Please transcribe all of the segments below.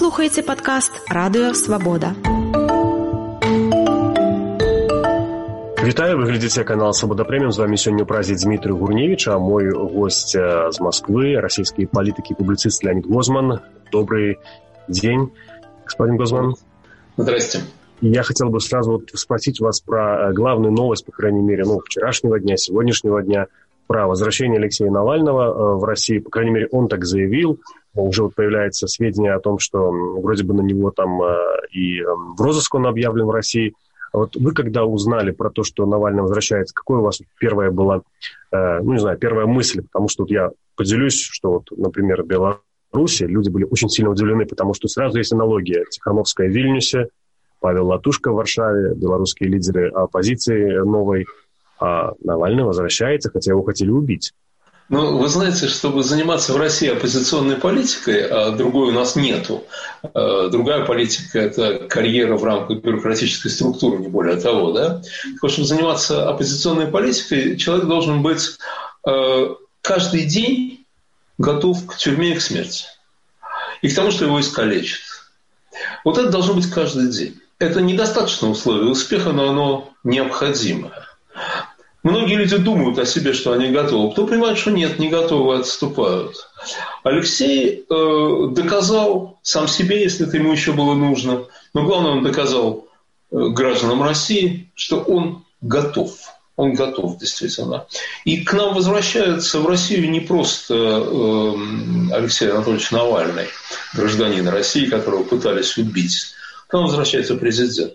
слухаеце падкаст Радыё Свабода. Вітаю, вы глядзіце канал Свабода Прэміум. З вами сёння ў празе Дмітрый Гурневіч, а мой гость з Москвы, расійскі палітык і публіцыст Леонид Гозман. Добрый день, господин Гозман. Здрасте. Я хотел бы сразу спросить вас про главную новость, по крайней мере, вчерашнего дня, сегодняшнего дня, про возвращение Алексея Навального в Россию. По крайней мере, он так заявил. Уже появляются сведения о том, что вроде бы на него там и в розыск он объявлен в России. Вот вы когда узнали про то, что Навальный возвращается, какая у вас первая была, первая мысль? Потому что я поделюсь, что, например, в Беларуси люди были очень сильно удивлены, потому что сразу есть аналогия. Тихановская в Вильнюсе, Павел Латушко в Варшаве, белорусские лидеры оппозиции новой, а Навальный возвращается, хотя его хотели убить. Вы знаете, чтобы заниматься в России оппозиционной политикой, а другой у нас нету. Другая политика – это карьера в рамках бюрократической структуры, не более того. Да? Чтобы заниматься оппозиционной политикой, человек должен быть каждый день готов к тюрьме и к смерти. И к тому, что его искалечат. Вот это должно быть каждый день. Это недостаточное условие успеха, но оно необходимое. Многие люди думают о себе, что они готовы. Кто понимает, что нет, не готовы, отступают. Алексей доказал сам себе, если это ему еще было нужно, но главное, он доказал гражданам России, что он готов. Он готов, действительно. И к нам возвращается в Россию не просто Алексей Анатольевич Навальный, гражданин России, которого пытались убить. К нам возвращается президент.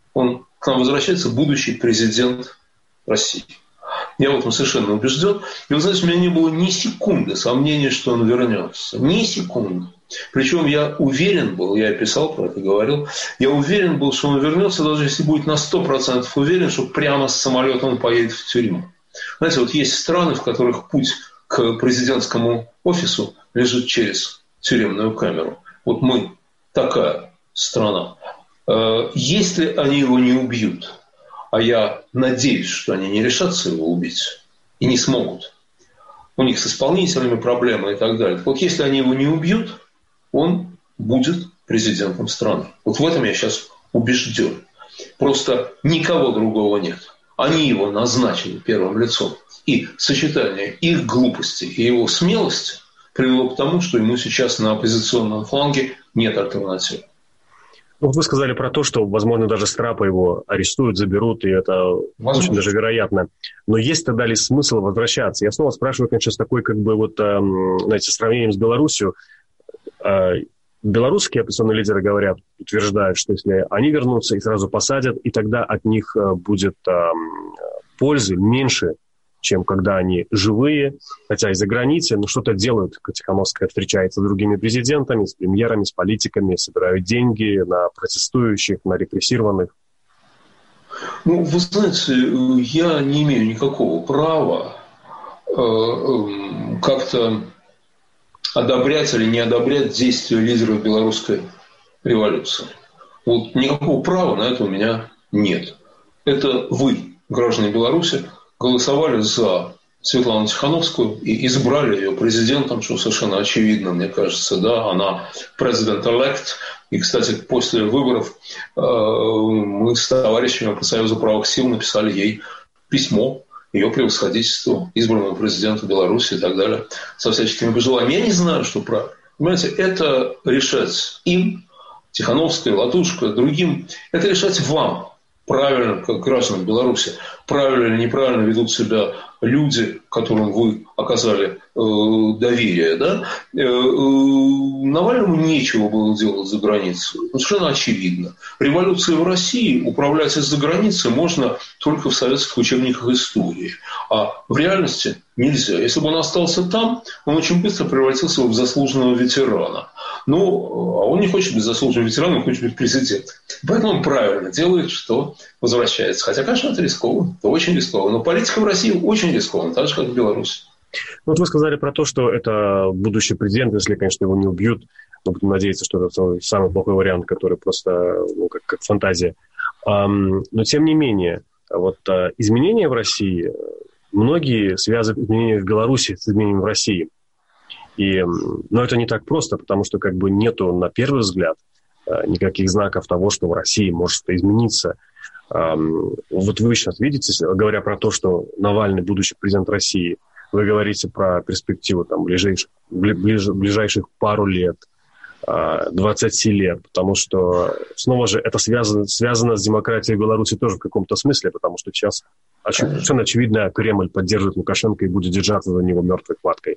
К нам возвращается будущий президент России. Я в этом совершенно убежден. И вы знаете, у меня не было ни секунды сомнения, что он вернется. Ни секунды. Причем я уверен был, я писал про это, говорил, я уверен был, что он вернется, даже если будет на 100% уверен, что прямо с самолета он поедет в тюрьму. Знаете, вот есть страны, в которых путь к президентскому офису лежит через тюремную камеру. Вот мы такая страна. Если они его не убьют, а я надеюсь, что они не решатся его убить и не смогут. У них с исполнителями проблемы и так далее. Вот если они его не убьют, он будет президентом страны. Вот в этом я сейчас убежден. Просто никого другого нет. Они его назначили первым лицом. И сочетание их глупости и его смелости привело к тому, что ему сейчас на оппозиционном фланге нет альтернативы. Вот вы сказали про то, что, возможно, даже с трапа его арестуют, заберут, и это очень даже вероятно. Но есть тогда ли смысл возвращаться? Я снова спрашиваю, конечно, с такой, сравнением с Беларусью. Белорусские оппозиционные лидеры утверждают, что если они вернутся и сразу посадят, и тогда от них будет пользы меньше, чем когда они живые, хотя и за границей, но что-то делают. Тихановская встречается с другими президентами, с премьерами, с политиками, собирают деньги на протестующих, на репрессированных. Вы знаете, я не имею никакого права как-то одобрять или не одобрять действия лидеров белорусской революции. Вот никакого права на это у меня нет. Это вы, граждане Беларуси, голосовали за Светлану Тихановскую и избрали ее президентом, что совершенно очевидно, мне кажется, да, она президент-элект. И, кстати, после выборов мы с товарищами по Союзу правых сил написали ей письмо, ее превосходительству, избранному президенту Беларуси и так далее, со всяческими пожеланиями. Я не знаю, что правильно. Понимаете, это решать им, Тихановской, Латушко, другим, это решать вам. Правильно, как гражданам Беларуси, правильно или неправильно ведут себя люди, которым вы оказали доверие. Да? Навальному нечего было делать за границей. Совершенно очевидно. Революцией в России управлять из-за границы можно только в советских учебниках истории. А в реальности нельзя. Если бы он остался там, он очень быстро превратился в заслуженного ветерана. А он не хочет быть заслуженным ветераном, он хочет быть президентом. Поэтому он правильно делает, что возвращается. Хотя, конечно, это рискованно, это очень рискованно. Но политика в России очень рискованна, так же, как в Беларуси. Вот вы сказали про то, что это будущий президент, если, конечно, его не убьют. Но будем надеяться, что это самый плохой вариант, который просто как фантазия. Но, тем не менее, изменения в России, многие связывают изменения в Беларуси с изменениями в России. Но это не так просто, потому что как бы нету на первый взгляд никаких знаков того, что в России может что-то измениться. Вот вы сейчас видите, говоря про то, что Навальный будущий президент России, вы говорите про перспективу там, ближайших пару лет, 20 лет, потому что, снова же, это связано с демократией в Беларуси тоже в каком-то смысле, потому что сейчас совершенно очевидно, Кремль поддерживает Лукашенко и будет держаться за него мертвой хваткой.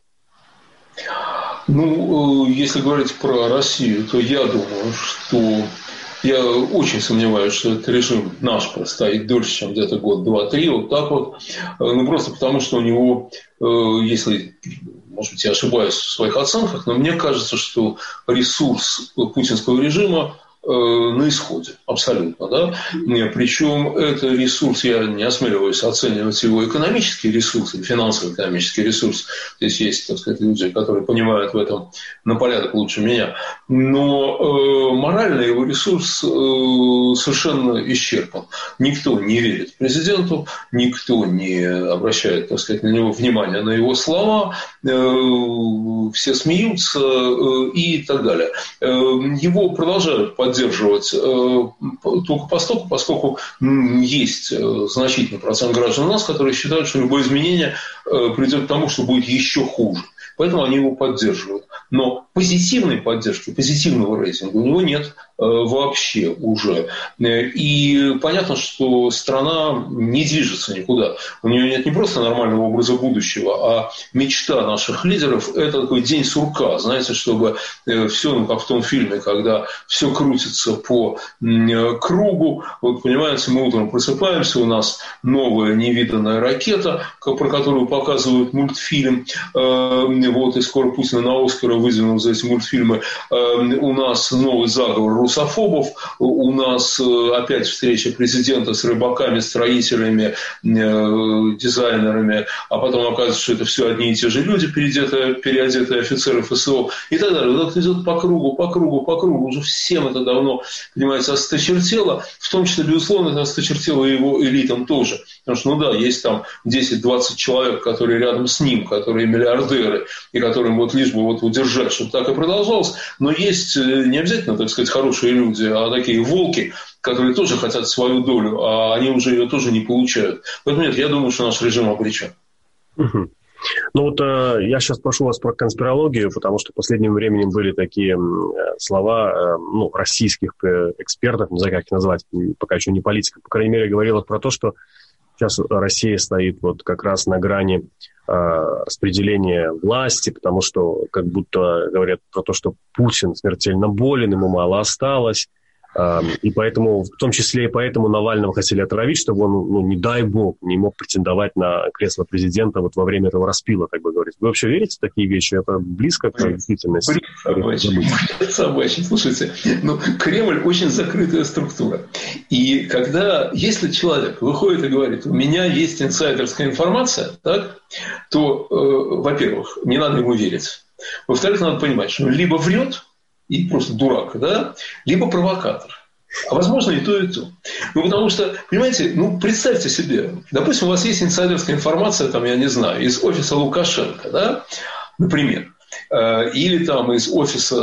Ну, если говорить про Россию, то я думаю, что я очень сомневаюсь, что этот режим наш простоит дольше, чем где-то год, два, три, вот так вот. Ну, просто потому, что у него, если, может быть, я ошибаюсь в своих оценках, но мне кажется, что ресурс путинского режима на исходе, абсолютно, да. Причем это ресурс, я не осмеливаюсь оценивать его экономический ресурс, финансово-экономический ресурс. Здесь есть, так сказать, люди, которые понимают в этом на порядок лучше меня. Но моральный его ресурс совершенно исчерпан. Никто не верит президенту, никто не обращает, так сказать, на него внимания, на его слова, все смеются и так далее. Его продолжают поддерживать только поскольку есть значительный процент граждан у нас, которые считают, что любое изменение придет к тому, что будет еще хуже. Поэтому они его поддерживают. Но позитивной поддержки, позитивного рейтинга у него нет вообще уже. И понятно, что страна не движется никуда. У нее нет не просто нормального образа будущего, а мечта наших лидеров – это такой день сурка. Знаете, чтобы все, ну, как в том фильме, когда все крутится по кругу. Вот, понимаете, мы утром просыпаемся, у нас новая невиданная ракета, про которую показывают мультфильм. Вот, и скоро Путина на Оскара выдвинут за эти мультфильмы. У нас новый заговор русофобов, у нас опять встреча президента с рыбаками, строителями, дизайнерами, а потом оказывается, что это все одни и те же люди, переодетые офицеры ФСО и так далее. Вот это идет по кругу. Уже всем это давно, понимаете, осточертело, в том числе, безусловно, это осточертело и его элитам тоже. Потому что, ну да, есть там 10-20 человек, которые рядом с ним, которые миллиардеры, и которым вот лишь бы вот удержать, чтобы так и продолжалось. Но есть не обязательно, так сказать, хорошие люди, а такие волки, которые тоже хотят свою долю, а они уже ее тоже не получают. Поэтому нет, я думаю, что наш режим обречен. Угу. Ну вот я сейчас прошу вас про конспирологию, потому что в последнем времени были такие слова российских экспертов, не знаю, как их назвать, пока еще не политиков, по крайней мере, говорила про то, что сейчас Россия стоит вот как раз на грани распределения власти, потому что как будто говорят про то, что Путин смертельно болен, ему мало осталось, и поэтому, в том числе и поэтому Навального хотели отравить, чтобы он, не дай бог, не мог претендовать на кресло президента вот во время этого распила, так бы говорить. Вы вообще верите в такие вещи? Это близко к действительности? Собачий. Слушайте, Кремль очень закрытая структура. И если человек выходит и говорит, у меня есть инсайдерская информация, так, то, во-первых, не надо ему верить. Во-вторых, надо понимать, что он либо врет, и просто дурак, да, либо провокатор. А возможно и то, и то. Потому что, понимаете, представьте себе, допустим, у вас есть инсайдерская информация, там, я не знаю, из офиса Лукашенко, да, например, или там из офиса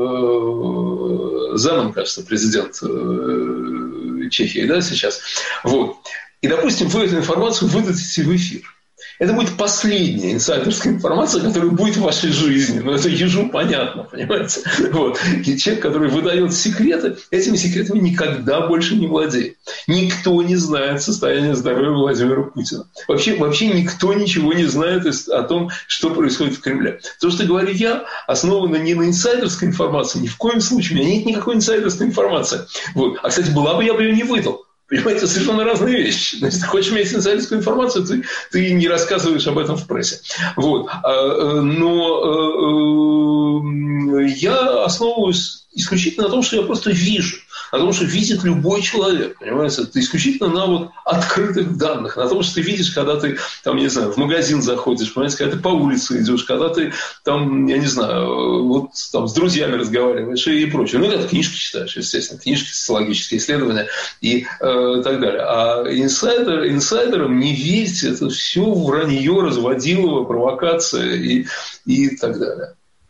Земан, кажется, президент Чехии, да, сейчас. Вот. И, допустим, вы эту информацию выдадите в эфир. Это будет последняя инсайдерская информация, которая будет в вашей жизни. Но это ежу понятно, понимаете? Вот. И человек, который выдает секреты, этими секретами никогда больше не владеет. Никто не знает состояние здоровья Владимира Путина. Вообще никто ничего не знает о том, что происходит в Кремле. То, что говорю я, основано не на инсайдерской информации, ни в коем случае. У меня нет никакой инсайдерской информации. Вот. А, кстати, была бы, я бы ее не выдал. Понимаете, совершенно разные вещи. Значит, ты хочешь иметь инсайдерскую информацию, ты не рассказываешь об этом в прессе. Вот. Но я основываюсь исключительно на том, что я просто вижу. На том, что видит любой человек. Понимаете? Это исключительно на открытых данных. На том, что ты видишь, когда ты, там, не знаю, в магазин заходишь, понимаете, когда ты по улице идешь, когда ты, там, я не знаю, там, с друзьями разговариваешь и прочее. Когда ты книжки читаешь, естественно, книжки, социологические исследования и так далее. А инсайдерам не верьте, это все вранье, разводилово, провокация и так далее.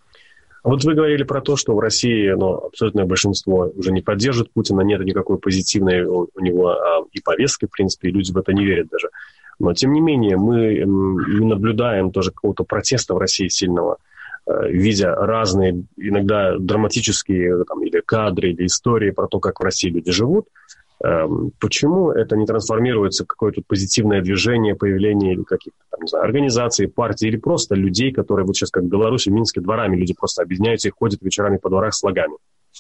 Вот вы говорили про то, что в России абсолютное большинство уже не поддерживает Путина, нет никакой позитивной у него и повестки, в принципе, и люди в это не верят даже. Но, тем не менее, мы не наблюдаем тоже какого-то протеста в России сильного, видя разные, иногда драматические или кадры, или истории про то, как в России люди живут. Почему это не трансформируется в какое-то позитивное движение, появление или каких-то организаций, партий, или просто людей, которые вот сейчас, как в Беларуси, в Минске, дворами люди просто объединяются и ходят вечерами по дворах с флагами?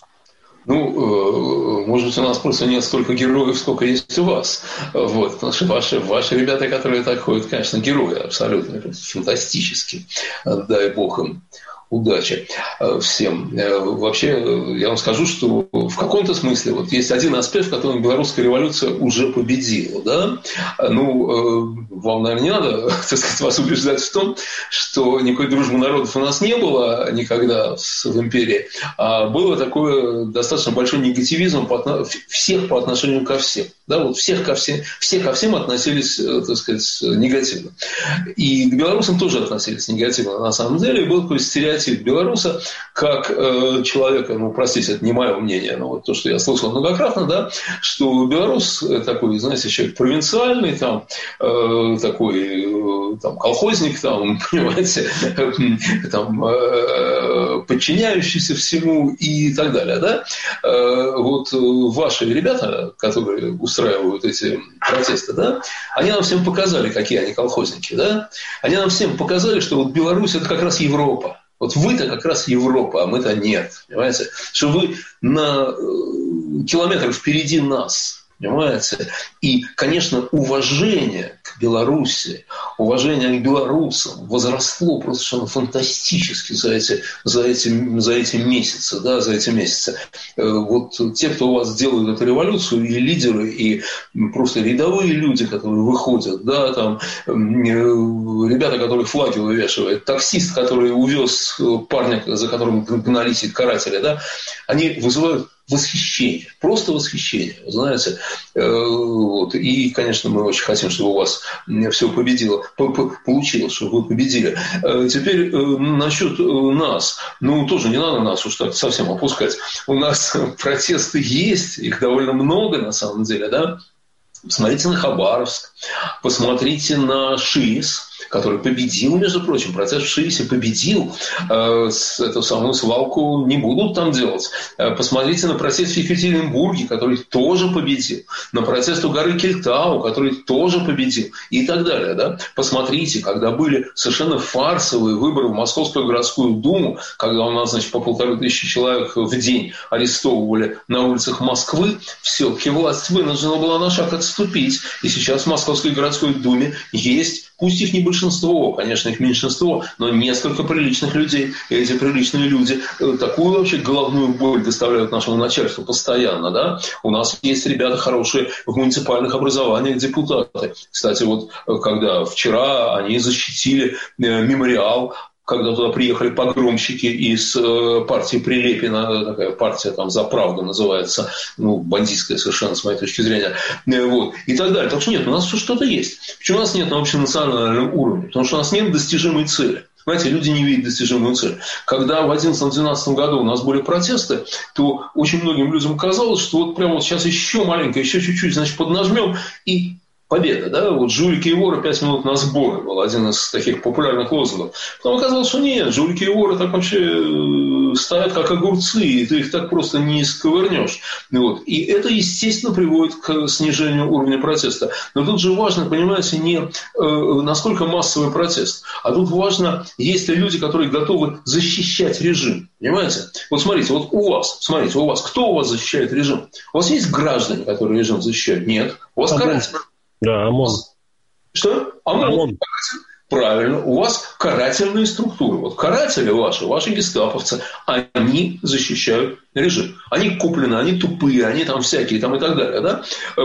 Может быть, у нас просто нет столько героев, сколько есть у вас. Потому что ваши ребята, которые так ходят, конечно, герои абсолютно фантастические. Дай бог им удачи всем. Вообще, я вам скажу, что в каком-то смысле есть один аспект, в котором белорусская революция уже победила. Да? Вам, наверное, не надо, вас убеждать в том, что никакой дружбы народов у нас не было никогда в империи, а было такое достаточно большой негативизм всех по отношению ко всем. Да? Все ко всем относились, негативно. И к белорусам тоже относились негативно. На самом деле был такой стереотип белоруса как человека, простите, это не мое мнение, но то, что я слышал многократно, да, что белорус такой, знаете, человек провинциальный, такой колхозник, понимаете, подчиняющийся всему и так далее, да. Ваши ребята, которые устраивают эти протесты, да, они нам всем показали, какие они колхозники, да. Они нам всем показали, что Беларусь – это как раз Европа. Вы-то как раз Европа, а мы-то нет. Понимаете? Что вы на километр впереди нас. Понимаете? И, конечно, уважение к Беларуси, уважение к белорусам возросло просто совершенно фантастически за эти месяцы. Да, за эти месяцы. Те, кто у вас делают эту революцию, и лидеры, и просто рядовые люди, которые выходят, да, ребята, которые флаги вывешивают, таксист, который увез парня, за которым гнались и каратели, да, они вызывают восхищение, просто восхищение, знаете. И, конечно, мы очень хотим, чтобы у вас все победило, получилось, чтобы вы победили. Теперь насчет нас. Тоже не надо нас уж так совсем опускать. У нас протесты есть, их довольно много на самом деле, да. Посмотрите на Хабаровск, посмотрите на ШИС, который победил, между прочим, протест в ШИСе победил. Эту самую свалку не будут там делать. Посмотрите на протест в Екатеринбурге, который тоже победил. На протест у горы Кельтау, который тоже победил. И так далее. Да? Посмотрите, когда были совершенно фарсовые выборы в Московскую городскую думу, когда у нас, по 1500 человек в день арестовывали на улицах Москвы, все-таки власть вынуждена была на шаг отступить. И сейчас в Московской городской думе есть, пусть их не большинство, конечно, их меньшинство, но несколько приличных людей. И эти приличные люди такую вообще головную боль доставляют нашему начальству постоянно. Да? У нас есть ребята хорошие в муниципальных образованиях, депутаты. Кстати, когда вчера они защитили мемориал, когда туда приехали погромщики из партии Прилепина, такая партия «За правду» называется, бандитская совершенно, с моей точки зрения, и так далее. Так что нет, у нас что-то есть. Почему у нас нет на общенациональном уровне? Потому что у нас нет достижимой цели. Знаете, люди не видят достижимую цель. Когда в 2011-2012 году у нас были протесты, то очень многим людям казалось, что прямо сейчас еще маленько, еще чуть-чуть, поднажмем, и победа, да, жулики и воры 5 минут на сборы был один из таких популярных лозунгов. Потом оказалось, что нет, жулики и воры так вообще стоят как огурцы, и ты их так просто не сковырнешь. И это, естественно, приводит к снижению уровня протеста. Но тут же важно, понимаете, не насколько массовый протест, а тут важно, есть ли люди, которые готовы защищать режим. Понимаете? Смотрите, у вас, кто у вас защищает режим? У вас есть граждане, которые режим защищают? Нет. У вас каратели. Да, ОМОН. Что? ОМОН. Правильно. У вас карательные структуры. Каратели ваши гестаповцы, они защищают режим. Они куплены, они тупые, они всякие и так далее. Да?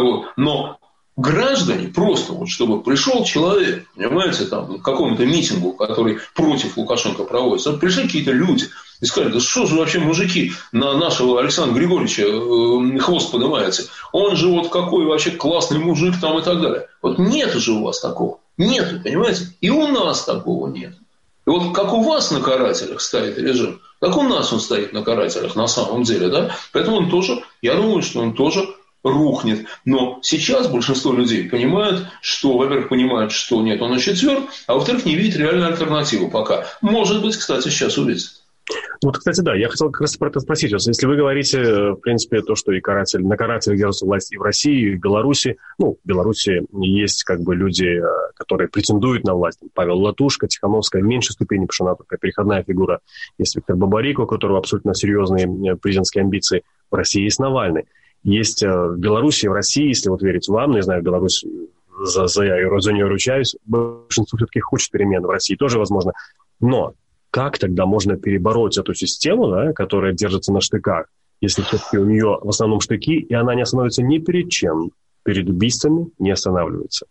Но граждане просто, чтобы пришел человек, понимаете, к какому-то митингу, который против Лукашенко проводится, пришли какие-то люди и сказали, да что же вообще мужики на нашего Александра Григорьевича хвост поднимаете? Он же какой вообще классный мужик и так далее. Нету же у вас такого. Нету, понимаете? И у нас такого нет. И вот как у вас на карателях стоит режим, так у нас он стоит на карателях на самом деле. Да? Поэтому он тоже, я думаю, что он тоже рухнет. Но сейчас большинство людей понимают, что, во-первых, понимают, что нет, он очень тверд, а во-вторых, не видит реальной альтернативы пока. Может быть, кстати, сейчас увидит. Вот, кстати, да, я хотел как раз про это спросить вас. Если вы говорите, в принципе, то, что и на карателях держится власть и в России, и в Беларуси, в Беларуси есть как бы люди, которые претендуют на власть. Павел Латушко, Тихановская в меньшей ступени, потому что она такая переходная фигура. Есть Виктор Бабарико, у которого абсолютно серьезные президентские амбиции. В России есть Навальный. Есть в Беларуси, в России, если вот верить вам, не знаю, в Беларусь за нее ручаюсь, большинство все-таки хочет перемен, в России тоже возможно. Но как тогда можно перебороть эту систему, да, которая держится на штыках, если все-таки у нее в основном штыки, и она не остановится ни перед чем, перед убийствами не останавливается?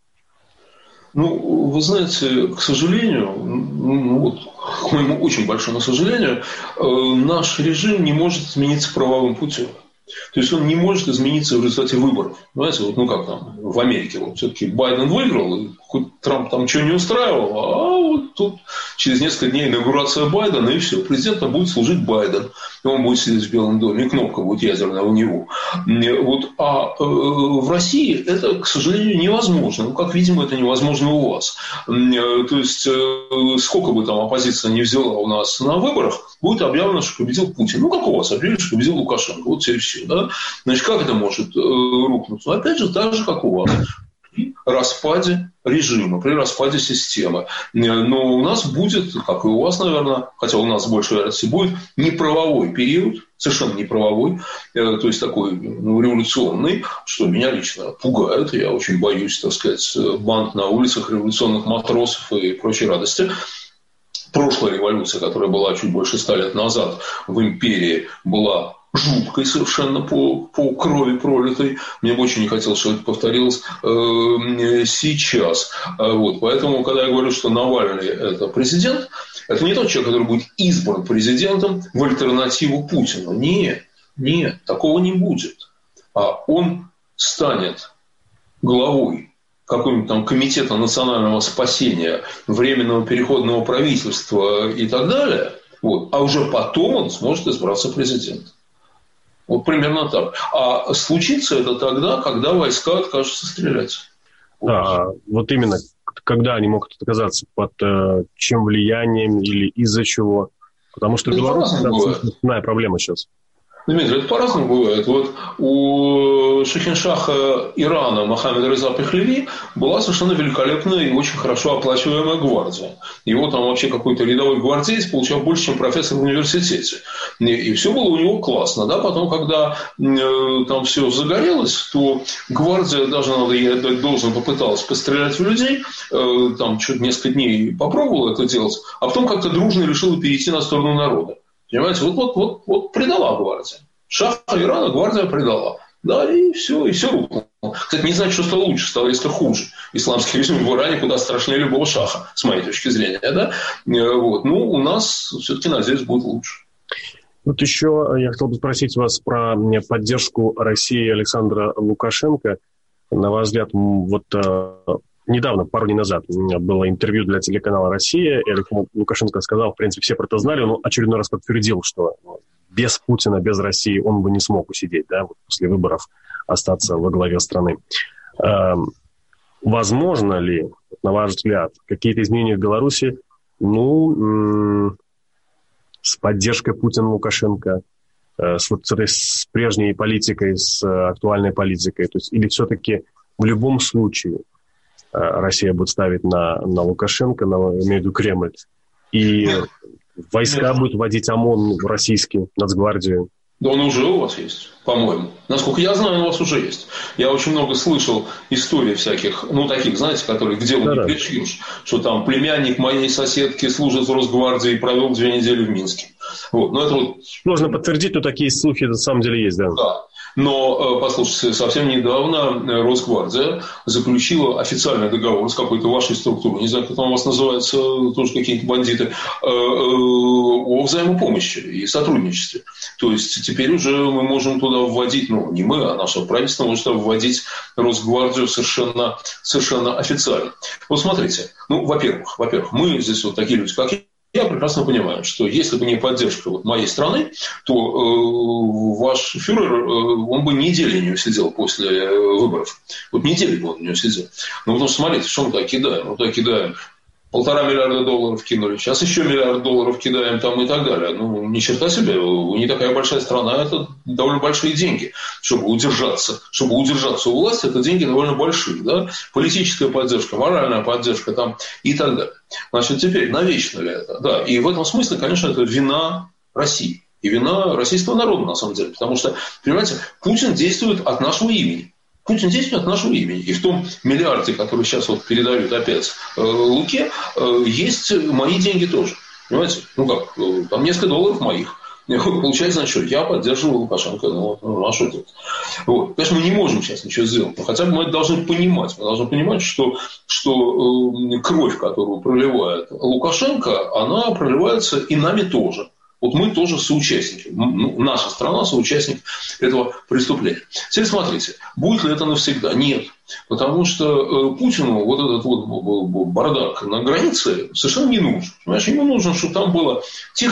Вы знаете, к сожалению, к моему очень большому сожалению, наш режим не может измениться правовым путем. То есть он не может измениться в результате выборов. Знаете, как там в Америке, все-таки Байден выиграл, и хоть Трамп там что не устраивал, а вот тут через несколько дней инаугурация Байдена, и все, президентом будет служить Байден. И он будет сидеть в Белом доме, и кнопка будет ядерная у него. А в России это, к сожалению, невозможно. Как, видимо, это невозможно у вас. То есть, сколько бы там оппозиция не взяла у нас на выборах, будет объявлено, что победил Путин. Как у вас объявили, что победил Лукашенко. Вот все и все. Да? Значит, как это может рухнуть? Опять же, так же, как у вас. При распаде режима, при распаде системы. Но у нас будет, как и у вас, наверное, хотя у нас больше вероятности будет, неправовой период, совершенно неправовой, то есть такой революционный, что меня лично пугает. Я очень боюсь, так сказать, банд на улицах, революционных матросов и прочей радости. Прошлая революция, которая была чуть больше 100 лет назад в империи, была жуткой совершенно по крови пролитой. Мне бы очень не хотелось, чтобы это повторилось сейчас. Поэтому, когда я говорю, что Навальный – это президент, это не тот человек, который будет избран президентом в альтернативу Путину. Нет, такого не будет. А он станет главой какого-нибудь там комитета национального спасения, временного переходного правительства и так далее, а уже потом он сможет избраться президентом. Примерно так. А случится это тогда, когда войска откажутся стрелять. Да, именно, когда они могут отказаться, под чем влиянием или из-за чего. Потому что Беларусь – это основная проблема сейчас. Дмитрий, это по-разному бывает. У шахиншаха Ирана Мохаммеда Реза Пехлеви была совершенно великолепная и очень хорошо оплачиваемая гвардия. Его там вообще какой-то рядовой гвардеец получал больше, чем профессор в университете. И все было у него классно. Да? Потом, когда там все загорелось, то гвардия, даже, надо ей отдать должное, попыталась пострелять в людей. Там чуть несколько дней попробовала это делать, а потом как-то дружно решила перейти на сторону народа. Понимаете, предала гвардия. Шаха Ирана гвардия предала. Да, и все рухнуло. Кстати, не знаю, что стало лучше, стало резко хуже. Исламский режим в Иране куда страшнее любого шаха, с моей точки зрения. Да? У нас все-таки, надеюсь, будет лучше. Еще я хотел бы спросить вас про поддержку России Александра Лукашенко. На ваш взгляд, недавно, пару дней назад, было интервью для телеканала «Россия», и Александр Лукашенко сказал, в принципе, все про это знали, он очередной раз подтвердил, что без Путина, без России он бы не смог усидеть, да, после выборов остаться во главе страны. Возможно ли, на ваш взгляд, какие-то изменения в Беларуси, с поддержкой Путина-Лукашенко, с прежней политикой, с актуальной политикой, то есть, или все-таки в любом случае Россия будет ставить на Лукашенко, имею в виду Кремль, и войска будут вводить ОМОН в российский, Нацгвардию? Да он уже у вас есть, по-моему. Насколько я знаю, он у вас уже есть. Я очень много слышал историй всяких, таких, знаете, которые к делу не пришьешь, что там племянник моей соседки служит в Росгвардии и провел 2 недели в Минске. Но это сложно подтвердить, но такие слухи на самом деле есть, да. Да. Но, послушайте, совсем недавно Росгвардия заключила официальный договор с какой-то вашей структурой, не знаю, как там у вас называется, тоже какие-то бандиты, о взаимопомощи и сотрудничестве. То есть теперь уже мы можем туда вводить, не мы, а наше правительство может туда вводить Росгвардию совершенно официально. Смотрите, во-первых, мы здесь такие люди, как Я прекрасно понимаю, что если бы не поддержка вот моей страны, то ваш фюрер, он бы недели не усидел после выборов. Вот недели бы он не усидел. Ну, потому что, смотрите, что мы так кидаем? Мы так кидаем $1,5 миллиарда кинули, сейчас еще $1 миллиард кидаем там и так далее. Ну, ни черта себе, не такая большая страна, это довольно большие деньги. Чтобы удержаться у власти, это деньги довольно большие. Да? Политическая поддержка, моральная поддержка там, и так далее. Значит, теперь, навечно ли это? Да, и в этом смысле, конечно, это вина России. И вина российского народа, на самом деле. Потому что, понимаете, Путин действует от нашего имени. Путин действует от нашего имени. И в том миллиарде, который сейчас вот передают опять Луке, есть мои деньги тоже. Понимаете? Ну как, там несколько долларов моих. Получается, значит, я поддерживаю Лукашенко. Ну, а что делать? Вот. Конечно, мы не можем сейчас ничего сделать. Но хотя бы мы это должны понимать. Мы должны понимать, что кровь, которую проливает Лукашенко, она проливается и нами тоже. Вот мы тоже соучастники. Наша страна соучастник этого преступления. Теперь смотрите, будет ли это навсегда? Нет. Потому что Путину вот этот вот бардак на границе совершенно не нужен. Понимаешь, ему нужно, чтобы там было тихо,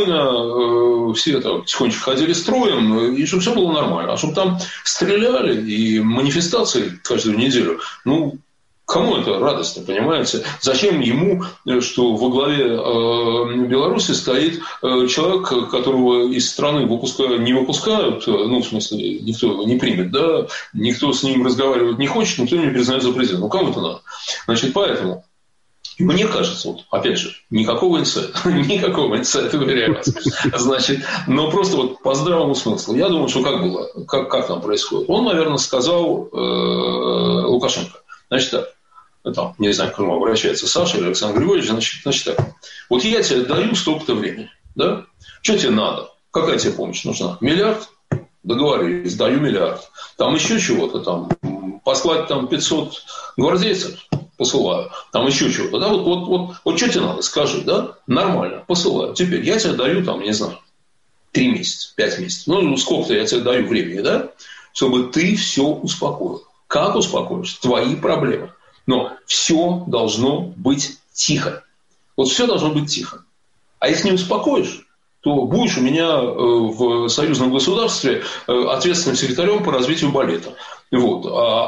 спокойно, все так тихонечко ходили строем, и чтобы все было нормально. А чтобы там стреляли и манифестации каждую неделю, ну, кому это радостно, понимаете? Зачем ему, что во главе Беларуси стоит человек, которого из страны не выпускают, ну, в смысле, никто его не примет, да, никто с ним разговаривать не хочет, никто не признает за президента. Ну, кому это надо? Значит, поэтому, мне кажется, вот, опять же, никакого инсайта, уверяю вас. Значит, но просто вот по здравому смыслу. Я думаю, что как было, как там происходит. Он, наверное, сказал Лукашенко, значит так, там, не знаю, к кому обращается Саша или Александр Григорьевич, значит так. Вот я тебе даю столько-то времени, да? Что тебе надо? Какая тебе помощь нужна? $1 000 000? Договорились, даю $1 миллиард. Там еще чего-то там, послать там 500 гвардейцев, посылаю. Там еще чего-то, да? Вот что тебе надо, скажи, да? Нормально, посылаю. Теперь я тебе даю там, не знаю, 3 месяца, 5 месяцев. Ну, сколько-то я тебе даю времени, да? Чтобы ты все успокоил. Как успокоишь? Твои проблемы. Но все должно быть тихо. Вот все должно быть тихо. А если не успокоишь, то будешь у меня в союзном государстве ответственным секретарем по развитию балета. Вот.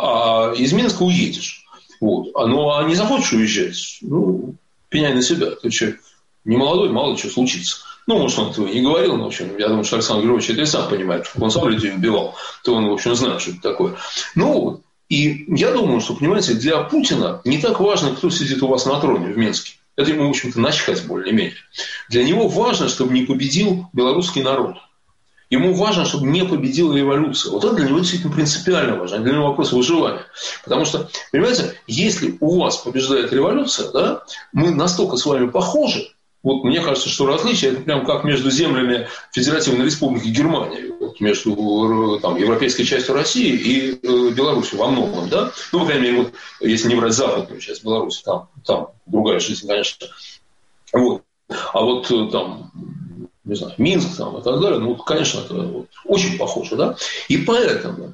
А из Минска уедешь. Вот. А не захочешь уезжать, ну, пеняй на себя. Ты человек не молодой, мало ли что случится. Ну, может, он этого не говорил, но, в общем, я думаю, что Александр Григорьевич это и сам понимает. Он сам людей убивал, то он, в общем, знает, что это такое. Ну, и я думаю, что, понимаете, для Путина не так важно, кто сидит у вас на троне в Минске. Это ему, в общем-то, начхать более-менее. Для него важно, чтобы не победил белорусский народ. Ему важно, чтобы не победила революция. Вот это для него действительно принципиально важно. Для него вопрос выживания. Потому что, понимаете, если у вас побеждает революция, да, мы настолько с вами похожи. Вот мне кажется, что различие это прям как между землями Федеративной Республики Германии, вот между там, европейской частью России и Беларусью во многом, да. Ну, по крайней мере, вот, если не брать западную часть Беларуси, там другая жизнь, конечно. Вот. А вот там, не знаю, Минск там, и так далее, ну, конечно, это вот, очень похоже, да. И поэтому,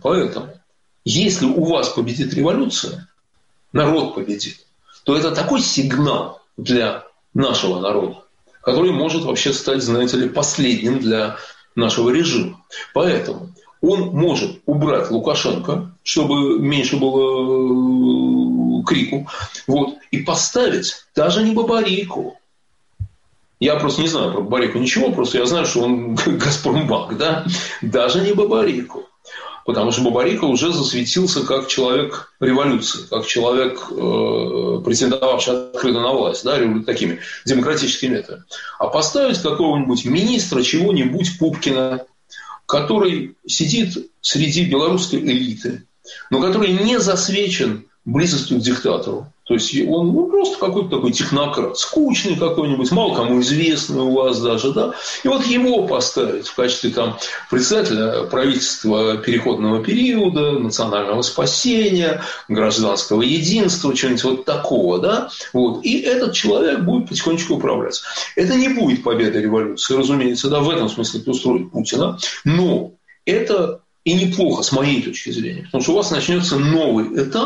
если у вас победит революция, народ победит, то это такой сигнал для нашего народа, который может вообще стать, знаете ли, последним для нашего режима. Поэтому он может убрать Лукашенко, чтобы меньше было крику, вот, и поставить даже не Бабарику. Я просто не знаю про Бабарику ничего, просто я знаю, что он Газпромбанк, да, даже не Бабарику. Потому что Бабарико уже засветился как человек революции, как человек, претендовавший открыто на власть, да, такими демократическими методами. А поставить какого-нибудь министра чего-нибудь Пупкина, который сидит среди белорусской элиты, но который не засвечен близостью к диктатору. То есть он просто какой-то такой технократ, скучный какой-нибудь, мало кому известный у вас даже, да. И вот его поставить в качестве там председателя правительства переходного периода, национального спасения, гражданского единства, чего-нибудь вот такого, да. Вот. И этот человек будет потихонечку управлять. Это не будет победа революции, разумеется, да, в этом смысле устроить Путина, но это и неплохо с моей точки зрения, потому что у вас начнется новый этап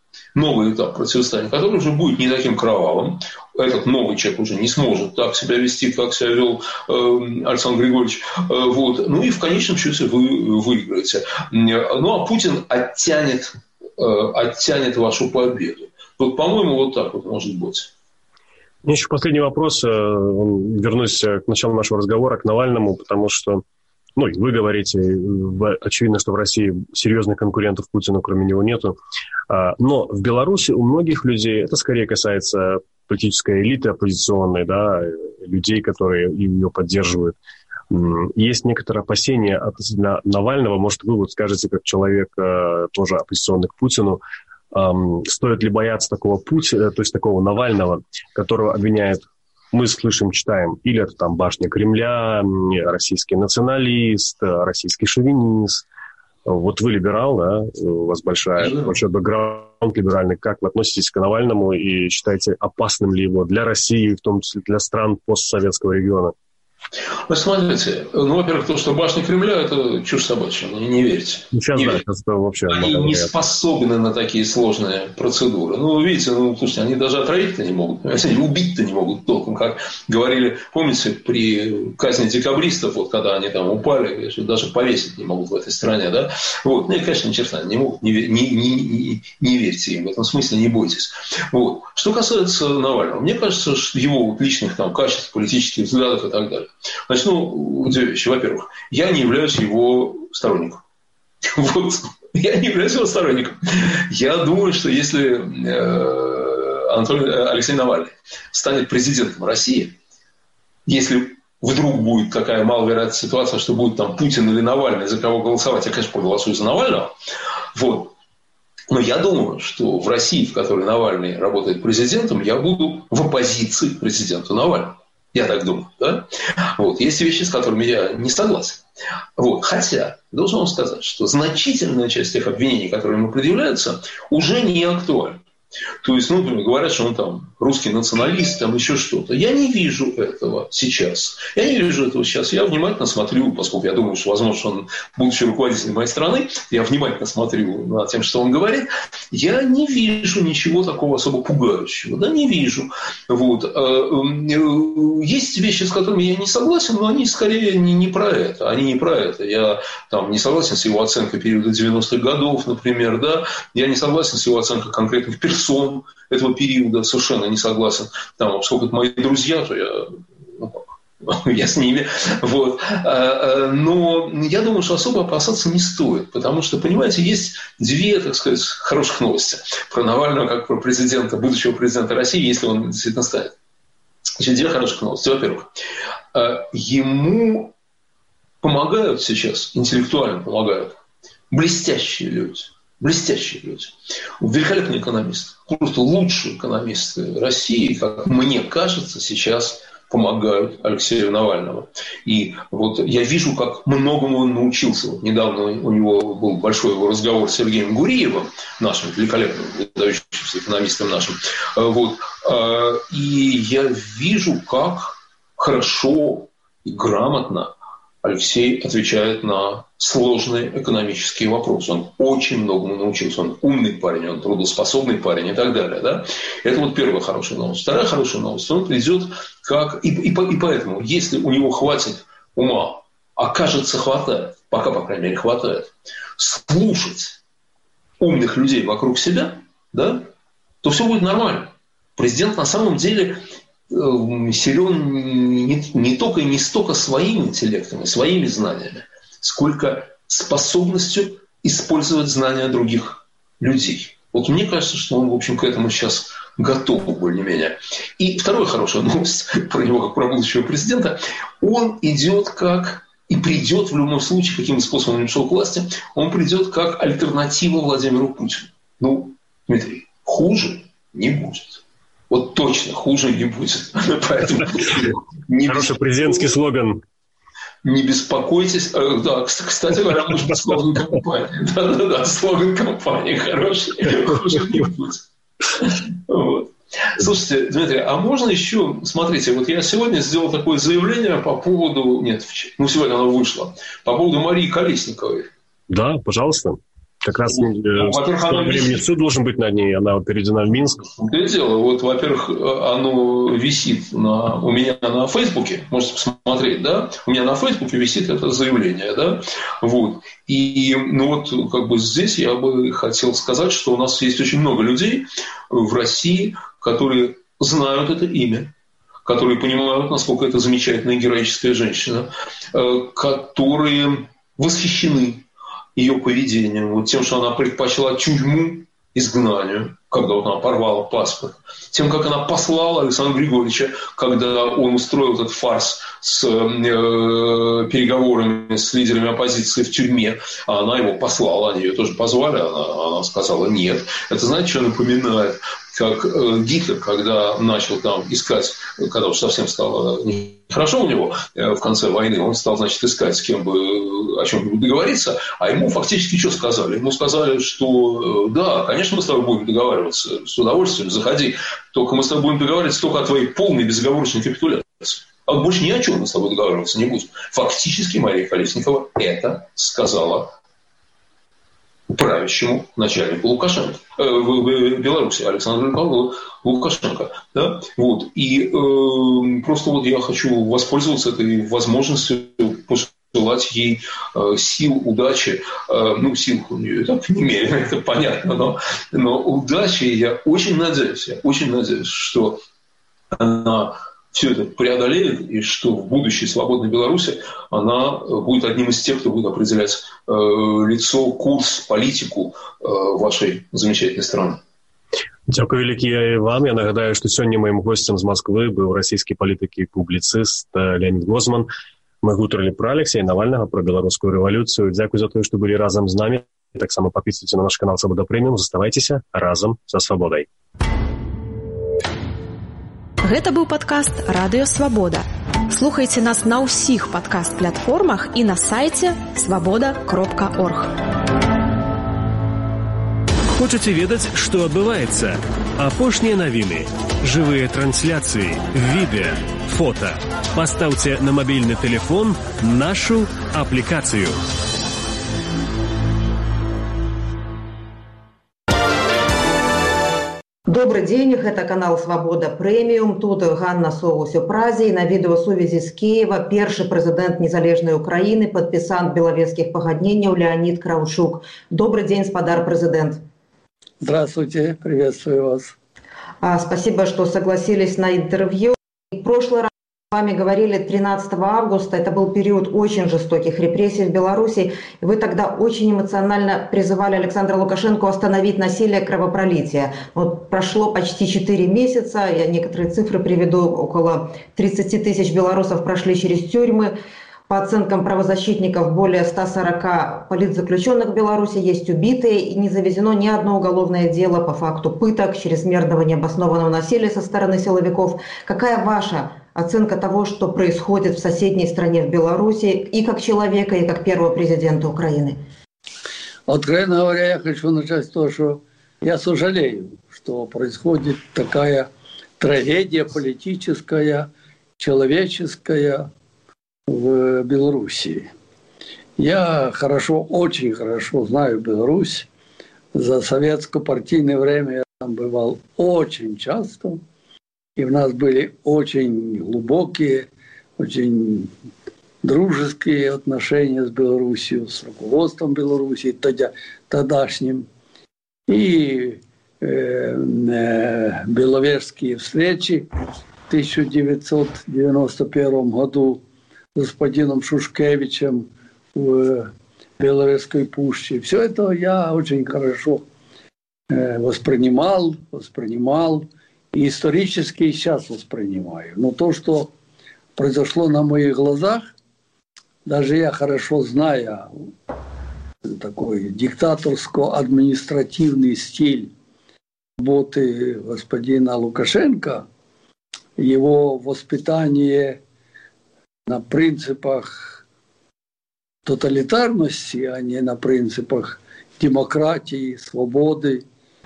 новый этап противостояния, который уже будет не таким кровавым. Этот новый человек уже не сможет так себя вести, как себя вел Александр Григорьевич. Вот. Ну и в конечном счете вы выиграете. Ну а Путин оттянет вашу победу. Вот, по-моему, вот так вот может быть. Мне еще последний вопрос. Вернусь к началу нашего разговора, к Навальному, потому что, ну, вы говорите, очевидно, что в России серьезных конкурентов Путину, кроме него, нету. Но в Беларуси у многих людей, это скорее касается политической элиты оппозиционной, да, людей, которые ее поддерживают, есть некоторые опасения относительно Навального. Может, вы вот скажете, как человек тоже оппозиционный к Путину, стоит ли бояться такого Путина, то есть такого Навального, которого обвиняют, мы слышим, читаем, или это там башня Кремля, российский националист, российский шовинист. Вот вы либерал, да, у вас большой бэкграунд либеральный. Как вы относитесь к Навальному и считаете опасным ли его для России, в том числе для стран постсоветского региона? Вы смотрите, ну, во-первых, то, что башня Кремля – это чушь собачья, не верьте. Сейчас, не да, верьте. это вообще они не способны на такие сложные процедуры. Ну, видите, слушайте, они даже отравить-то не могут, они убить-то не могут толком, как говорили, помните, при казни декабристов, вот когда они там упали, даже повесить не могут в этой стране, да? Вот. Ну, и, конечно, ни черта не могут, не верьте им, в этом смысле не бойтесь. Вот. Что касается Навального, мне кажется, что его личных там качеств, политических взглядов и так далее. Начну две вещи. Во-первых, я не являюсь его сторонником. Вот. Я не являюсь его сторонником. Я думаю, что если Алексей Навальный станет президентом России, если вдруг будет такая маловероятная ситуация, что будет там Путин или Навальный, за кого голосовать, я, конечно, проголосую за Навального. Вот. Но я думаю, что в России, в которой Навальный работает президентом, я буду в оппозиции к президенту Навальному. Я так думаю, да? Вот. Есть вещи, с которыми я не согласен. Вот. Хотя, должен вам сказать, что значительная часть тех обвинений, которые ему предъявляются, уже не актуальна. То есть, например, говорят, что он там русский националист, там еще что-то. Я не вижу этого сейчас. Я внимательно смотрю, поскольку я думаю, что, возможно, что он, будучи руководителем моей страны, я внимательно смотрю на тем, что он говорит. Я не вижу ничего такого особо пугающего. Да, не вижу. Вот. Есть вещи, с которыми я не согласен, но они скорее не про это. Они не про это. Я там не согласен с его оценкой периода 90-х годов, например. Да? Я не согласен с его оценкой конкретных персон этого периода, совершенно не согласен. Там, поскольку это мои друзья, то я с ними. Вот. Но я думаю, что особо опасаться не стоит, потому что, понимаете, есть две, так сказать, хороших новости про Навального, как про президента, будущего президента России, если он действительно станет. Значит, две хороших новости. Во-первых, ему помогают сейчас, интеллектуально помогают, блестящие люди. Великолепные экономисты. Просто лучшие экономисты России, как мне кажется, сейчас помогают Алексею Навальному. И вот я вижу, как многому он научился. Вот недавно у него был большой его разговор с Сергеем Гуриевым, нашим великолепным, выдающимся экономистом нашим. Вот. И я вижу, как хорошо и грамотно Алексей отвечает на сложные экономические вопросы. Он очень многому научился. Он умный парень, он трудоспособный парень и так далее. Да? Это вот первая хорошая новость. Вторая хорошая новость. Он придет как... И поэтому, если у него хватит ума, окажется хватает, пока, по крайней мере, хватает, слушать умных людей вокруг себя, да, то все будет нормально. Президент на самом деле... силен не только и не столько своим интеллектом и своими знаниями, сколько способностью использовать знания других людей. Вот мне кажется, что он, в общем, к этому сейчас готов более-менее. И вторая хорошая новость про него, как про будущего президента. Он идет как и придет в любом случае, каким способом он пришел к власти, он придет как альтернатива Владимиру Путину. Ну, Дмитрий, хуже не будет. Вот точно хуже не будет. Поэтому хороший президентский слоган. Не беспокойтесь. Да, кстати говоря, может быть, слоган компании. Да, слоган компании хороший. Хуже не будет. Вот. Слушайте, Дмитрий, а можно еще... Смотрите, вот я сегодня сделал такое заявление по поводу... Нет, сегодня оно вышло. По поводу Марии Колесниковой. Да, пожалуйста. Как раз времени суд должен быть над ней, она переведена в Минск. Это дело. Вот, во-первых, оно висит у меня на Фейсбуке, можете посмотреть, да? У меня на Фейсбуке висит это заявление, да? Вот. И, здесь я бы хотел сказать, что у нас есть очень много людей в России, которые знают это имя, которые понимают, насколько это замечательная героическая женщина, которые восхищены ее поведением, тем, что она предпочла тюрьму изгнанию, когда она порвала паспорт, тем, как она послала Александра Григорьевича, когда он устроил этот фарс с переговорами с лидерами оппозиции в тюрьме, а она его послала, они ее тоже позвали, она сказала нет. Это, знаете, что напоминает? Как Гитлер, когда начал там искать, когда уж совсем стало нехорошо у него в конце войны, он стал, искать, с кем бы о чем-нибудь договориться, а ему фактически что сказали? Ему сказали, что да, конечно, мы с тобой будем договариваться, с удовольствием, заходи, только мы с тобой будем договариваться только о твоей полной безоговорочной капитуляции. А больше ни о чем мы с тобой договариваться не будем. Фактически Мария Колесникова это сказала правящему начальнику Лукашенко в Беларуси, Александру Павловичу Лукашенко. Да? Вот. И просто я хочу воспользоваться этой возможностью, пожелать ей сил, удачи. Сил у нее так немерено, это понятно, но удачи. Я очень надеюсь, что она все это преодолеет, и что в будущей свободной Беларуси она будет одним из тех, кто будет определять лицо, курс, политику вашей замечательной страны. Дякую вялікі вам. Я нагадаю, што сёння маім госцем з Масквы быў расійскі палітык і публіцыст Леонид Гозман. Мы гутарылі пра Алексея Навальнага, пра беларускую рэвалюцыю. Дзякуй за тое, што былі разам з намі. Таксама падпісвайцеся на наш канал Свабода Прэміум. Заставайцеся разам са свабодай. Гэта быў падкаст «Радыё Свабода». Слухайце нас на ўсіх падкаст-платформах і на сайце свабода.орг. Хочаце ведаць, што адбываецца? Апошнія навіны, жывыя трансляцыі, відэа, фота. Пастаўце на мабільны тэлефон нашу аплікацыю. Добрый день, это канал «Свобода Премиум». Тут Ганна Совусь-Опразі. На відеосувязі з Києва перший президент незалежної України, подписант Беловежских погоднений Леонид Кравчук. Добрый день, спадар президент. Здравствуйте, приветствую вас. Спасибо, что согласились на интервью. В прошлый раз с вами говорили 13 августа. Это был период очень жестоких репрессий в Беларуси. Вы тогда очень эмоционально призывали Александра Лукашенко остановить насилие, кровопролитие. Вот прошло почти 4 месяца. Я некоторые цифры приведу. Около 30 тысяч белорусов прошли через тюрьмы. По оценкам правозащитников, более 140 политзаключенных в Беларуси, есть убитые, и не заведено ни одно уголовное дело по факту пыток, чрезмерного необоснованного насилия со стороны силовиков. Какая ваша оценка того, что происходит в соседней стране, в Беларуси, и как человека, и как первого президента Украины? Откровенно говоря, я хочу начать с того, что я сожалею, что происходит такая трагедия политическая, человеческая в Беларуси. Я очень хорошо знаю Беларусь. За советско-партийное время я там бывал очень часто. И у нас были очень глубокие, очень дружеские отношения с Беларусью, с руководством Беларуси тогдашним. И беловежские встречи в 1991 году с господином Шушкевичем в Беловежской пуще. Все это я очень хорошо воспринимал и исторически сейчас воспринимаю. Но то, что произошло на моих глазах, даже я хорошо знаю такой диктаторско-административный стиль работы господина Лукашенко, его воспитание на принципах тоталитарности, а не на принципах демократии, свободы,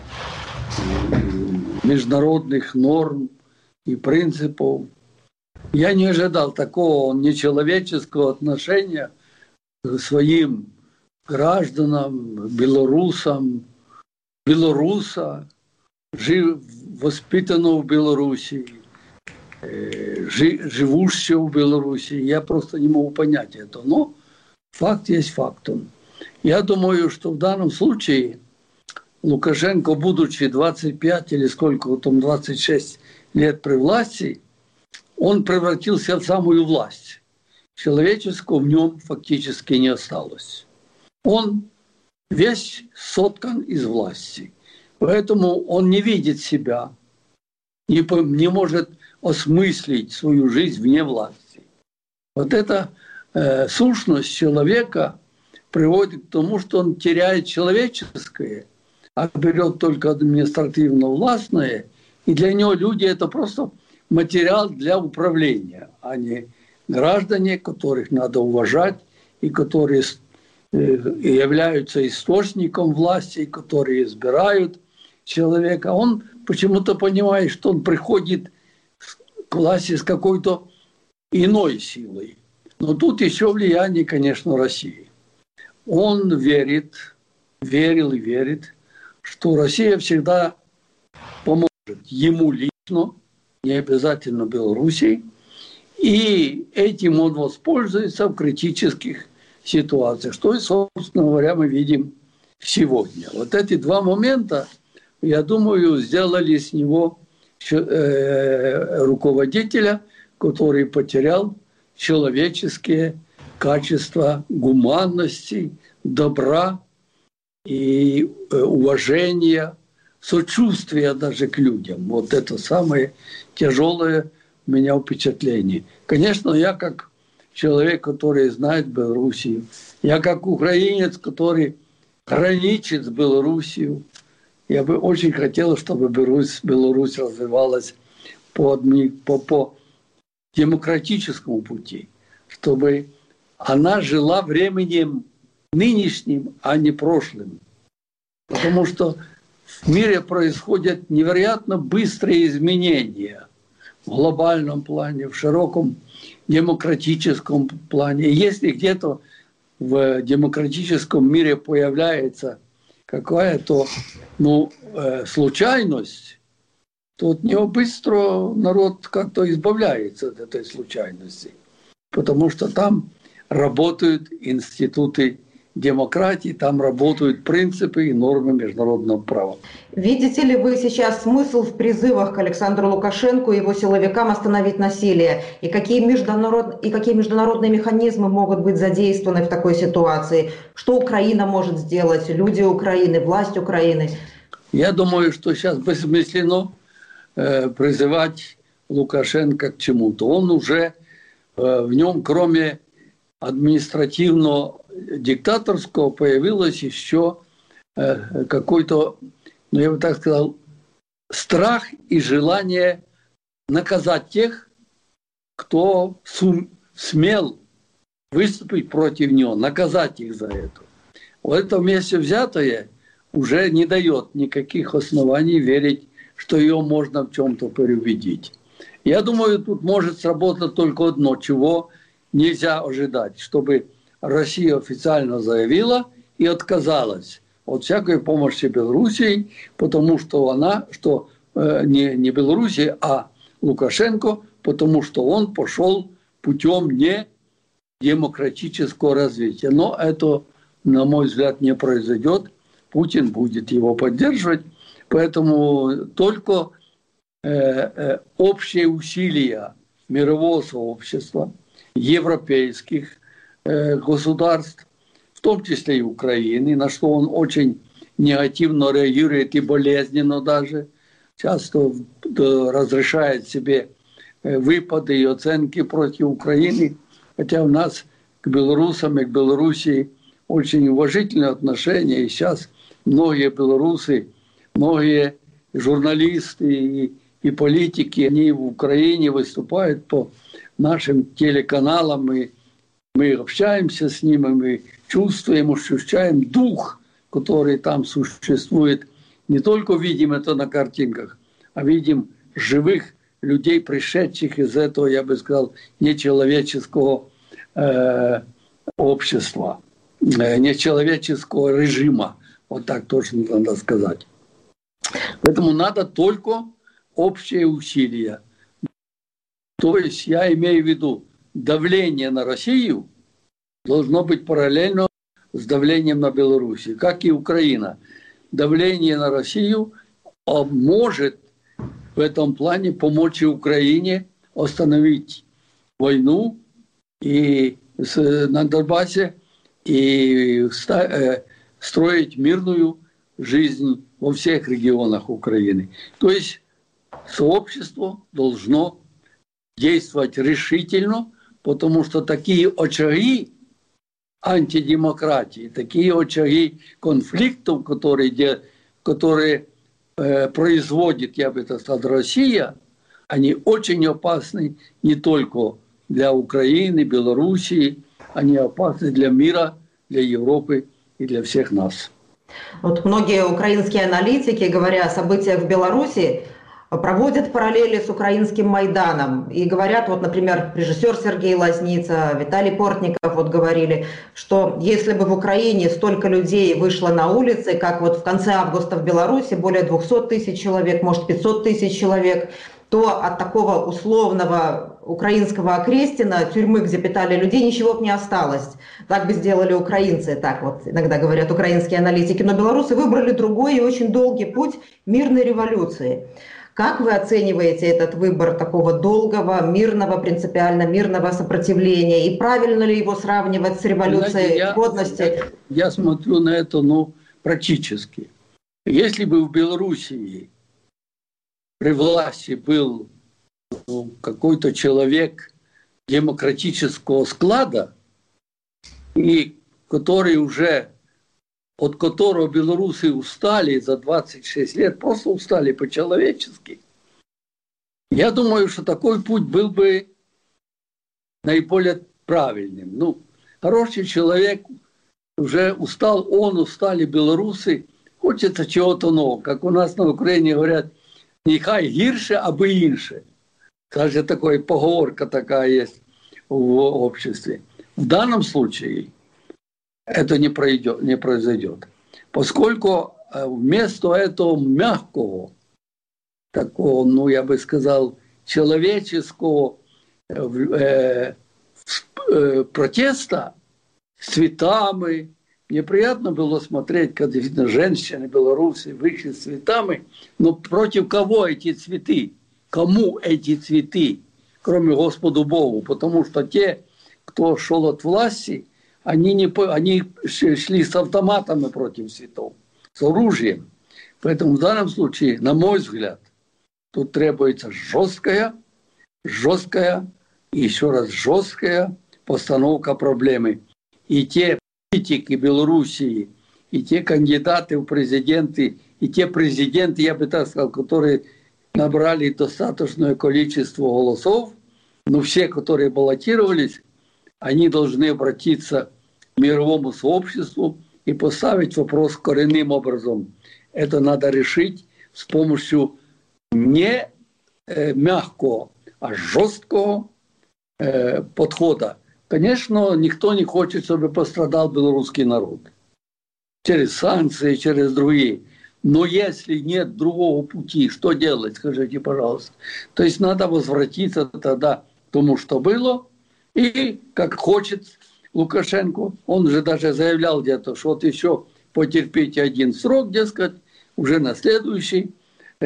международных норм и принципов. Я не ожидал такого нечеловеческого отношения к своим гражданам, белоруса, воспитанного в Беларуси, живущего в Беларуси. Я просто не могу понять это. Но факт есть фактом. Я думаю, что в данном случае Лукашенко, будучи 25 или сколько, там 26 лет при власти, он превратился в самую власть. Человеческого в нем фактически не осталось. Он весь соткан из власти. Поэтому он не видит себя, не может осмыслить свою жизнь вне власти. Вот эта сущность человека приводит к тому, что он теряет человеческое, а берет только административно-властное, и для него люди – это просто материал для управления, а не граждане, которых надо уважать, и которые являются источником власти, которые избирают человека. Он почему-то понимает, что он приходит к власти с какой-то иной силой. Но тут еще влияние, конечно, России. Он верил и верит, что Россия всегда поможет ему лично, не обязательно Белоруссии, и этим он воспользуется в критических ситуациях, что, собственно говоря, мы видим сегодня. Вот эти два момента, я думаю, сделали с него руководителя, который потерял человеческие качества гуманности, добра и уважения, сочувствия даже к людям. Вот это самое тяжелое у меня впечатление. Конечно, я как человек, который знает Белоруссию, я как украинец, который граничит с Белоруссией, я бы очень хотел, чтобы Беларусь развивалась по демократическому пути, чтобы она жила временем нынешним, а не прошлым. Потому что в мире происходят невероятно быстрые изменения в глобальном плане, в широком демократическом плане. И если где-то в демократическом мире появляется какая-то случайность, то от нее быстро народ как-то избавляется от этой случайности. Потому что там работают институты демократии, там работают принципы и нормы международного права. Видите ли вы сейчас смысл в призывах к Александру Лукашенко и его силовикам остановить насилие? И какие международные механизмы могут быть задействованы в такой ситуации? Что Украина может сделать, люди Украины, власть Украины? Я думаю, что сейчас бессмысленно призывать Лукашенко к чему-то. Он уже в нем, кроме административного диктаторского, появилось еще какой-то, я бы так сказал, страх и желание наказать тех, кто смел выступить против него, наказать их за это. Вот это вместе взятое уже не дает никаких оснований верить, что ее можно в чем-то переубедить. Я думаю, тут может сработать только одно, чего нельзя ожидать, чтобы Россия официально заявила и отказалась от всякой помощи Белоруссии, потому что не Белоруссия, а Лукашенко, потому что он пошел путем не демократического развития. Но это, на мой взгляд, не произойдет. Путин будет его поддерживать. Поэтому только общие усилия мирового сообщества, европейских государств, в том числе и Украины, на что он очень негативно реагирует и болезненно даже, часто разрешает себе выпады и оценки против Украины, хотя у нас к белорусам и к Белоруссии очень уважительные отношения, и сейчас многие белорусы, многие журналисты и политики, они в Украине выступают по нашим телеканалам, и мы общаемся с ними, мы чувствуем, ощущаем дух, который там существует. Не только видим это на картинках, а видим живых людей, пришедших из этого, я бы сказал, нечеловеческого общества. нечеловеческого режима. Вот так точно надо сказать. Поэтому надо только общие усилия. То есть я имею в виду, давление на Россию должно быть параллельно с давлением на Беларусь, как и Украина. Давление на Россию может в этом плане помочь и Украине остановить войну и на Донбассе и строить мирную жизнь во всех регионах Украины. То есть сообщество должно действовать решительно, потому что такие очаги антидемократии, такие очаги конфликтов, которые производит, я бы так сказал, Россия, они очень опасны не только для Украины, Белоруссии, они опасны для мира, для Европы и для всех нас. Вот многие украинские аналитики, говоря о событиях в Беларуси, проводят параллели с украинским Майданом. И говорят, вот, например, режиссер Сергей Лазница, Виталий Портников вот говорили, что если бы в Украине столько людей вышло на улицы, как вот в конце августа в Беларуси, более 200 тысяч человек, может 500 тысяч человек, то от такого условного украинского Окрестина, тюрьмы, где питали людей, ничего бы не осталось. Так бы сделали украинцы, так вот иногда говорят украинские аналитики. Но белорусы выбрали другой и очень долгий путь мирной революции. Как вы оцениваете этот выбор такого долгого, мирного, принципиально мирного сопротивления? И правильно ли его сравнивать с революцией годности? Я смотрю на это, практически. Если бы в Белоруссии при власти был какой-то человек демократического склада, и который уже, от которого белорусы устали за 26 лет, просто устали по-человечески, я думаю, что такой путь был бы наиболее правильным. Хороший человек уже устал, устали белорусы, хочется чего-то нового. Как у нас на Украине говорят, нехай гірше, аби інше. Даже такая поговорка такая есть в обществе. В данном случае это не произойдет. Поскольку вместо этого мягкого, такого, я бы сказал, человеческого протеста с цветами, мне приятно было смотреть, когда видно женщины белорусы вышли с цветами, но против кого эти цветы? Кому эти цветы? Кроме Господу Богу. Потому что те, кто шел от власти, они шли с автоматами против цветов, с оружием. Поэтому в данном случае, на мой взгляд, тут требуется жесткая и еще раз жесткая постановка проблемы. И те политики Белоруссии, и те кандидаты в президенты, и те президенты, я бы так сказал, которые набрали достаточное количество голосов, но все, которые баллотировались, они должны обратиться к мировому сообществу и поставить вопрос коренным образом. Это надо решить с помощью не мягкого, а жесткого подхода. Конечно, никто не хочет, чтобы пострадал белорусский народ. Через санкции, через другие. Но если нет другого пути, что делать, скажите, пожалуйста. То есть надо возвратиться тогда к тому, что было. И как хочет Лукашенко, он же даже заявлял где-то, что вот еще потерпите один срок, дескать, уже на следующий